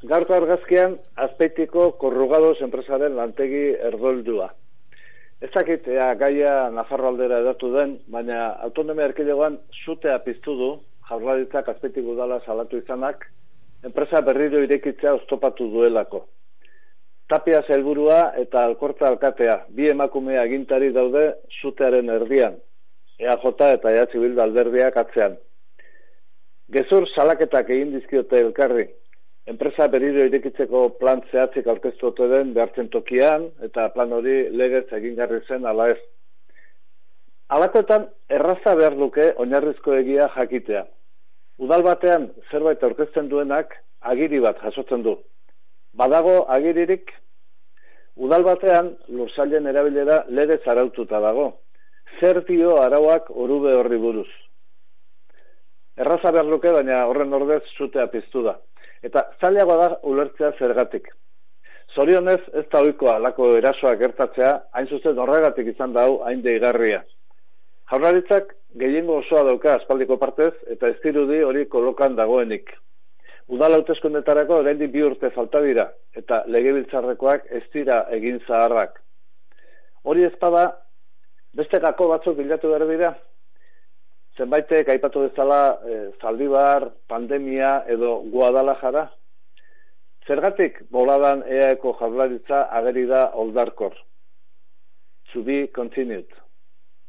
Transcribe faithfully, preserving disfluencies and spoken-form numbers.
Gaurko argazkian Azpeitiko Korrugados enpresaren lantegi erdoldua. Ez dakit ea gaia Nafarro aldera edatu den, baina autonomia erkidegoan sutea piztu du, Jaurlaritzak Azpeitiko udala salatu izanak, enpresa berriro irekitzea oztopatu duelako. Tapia sailburua eta Alkorta alkatea, bi emakume agintari daude sutearen erdian, E A J eta E H Bildu alderdiak atzean. Gezur salaketak egin dizkiote elkarri, enpresa berriro irekitzeko plan zehatzik aurkeztu ote den behartzen tokian, eta plan hori legez egingarri zen ala ez. Halakoetan erraza behar luke oinarrizko egia jakitea. Udal batean zerbait aurkezten duenak agiri bat jasotzen du. Badago agiririk, udal batean lursailen erabilera legez araututa dago. Zer dio arauak orube horri buruz. Erraza behar luke, baina horren ordez sutea piztu da. Eta zailagoa da ulertzea zergatik. Zorionez ez da ohikoa halako erasoak gertatzea, hain zuzen horregatik izan da hau hain deigarria. Jaurlaritzak gehiengo osoa dauka aspaldiko partez eta ez dirudi hori kolokan dagoenik. Udal hauteskundetarako oraindik bi urte falta dira eta legebiltzarrekoak ez dira egin zaharrak. Hori ez bada beste gako batzuk bilatu behar dira. Zenbaitek aipatu bezala e, Zaldibar, pandemia edo Guadalajara. Zergatik boladan E A Eko Jaurlaritza ageri da oldarkor. To be continued.